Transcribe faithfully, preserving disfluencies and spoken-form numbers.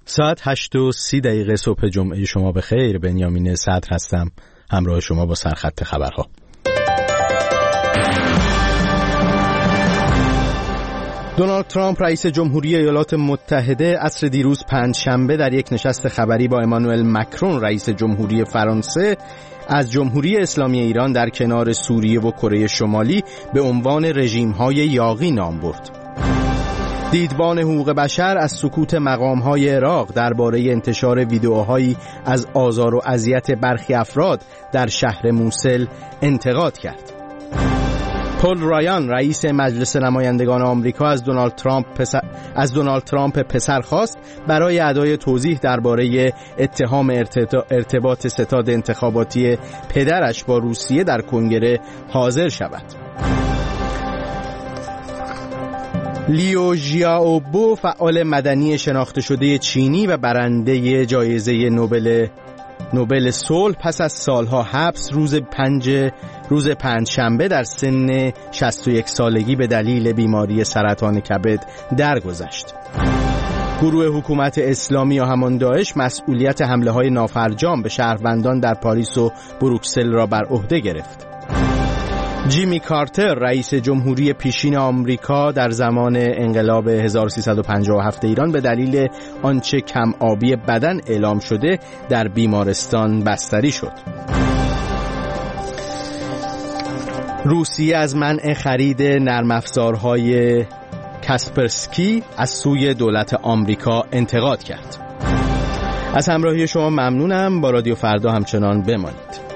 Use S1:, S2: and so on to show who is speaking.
S1: ساعت هشت و سی دقیقه صبح جمعه شما بخیر. بنیامین صدر هستم، همراه شما با سرخط خبرها. دونالد ترامپ رئیس جمهوری ایالات متحده عصر دیروز پنجشنبه در یک نشست خبری با امانوئل مکرون رئیس جمهوری فرانسه از جمهوری اسلامی ایران در کنار سوریه و کره شمالی به عنوان رژیم‌های یاغی نام برد. دیدبان حقوق بشر از سکوت مقام‌های عراق درباره انتشار ویدئوهایی از آزار و اذیت برخی افراد در شهر موصل انتقاد کرد. پل رایان رئیس مجلس نمایندگان آمریکا از دونالد ترامپ پسر از دونالد ترامپ پسر خواست برای ادای توضیح درباره اتهام ارتباط ستاد انتخاباتی پدرش با روسیه در کنگره حاضر شود. لیو ژیائوبو فعال مدنی شناخته شده چینی و برنده جایزه نوبل نوبل صلح پس از سالها حبس روز پنج روز پنجشنبه در سن شصت و یک سالگی به دلیل بیماری سرطان کبد درگذشت. گروه حکومت اسلامی یا همان داعش مسئولیت حمله‌های نافرجام به شهروندان در پاریس و بروکسل را بر عهده گرفت. جیمی کارتر رئیس جمهوری پیشین آمریکا در زمان انقلاب هزار و سیصد و پنجاه و هفت ایران به دلیل آنچه کم آبی بدن اعلام شده در بیمارستان بستری شد. روسیه از منع خرید نرم افزارهای کاسپرسکی از سوی دولت آمریکا انتقاد کرد. از همراهی شما ممنونم. با رادیو فردا همچنان بمانید.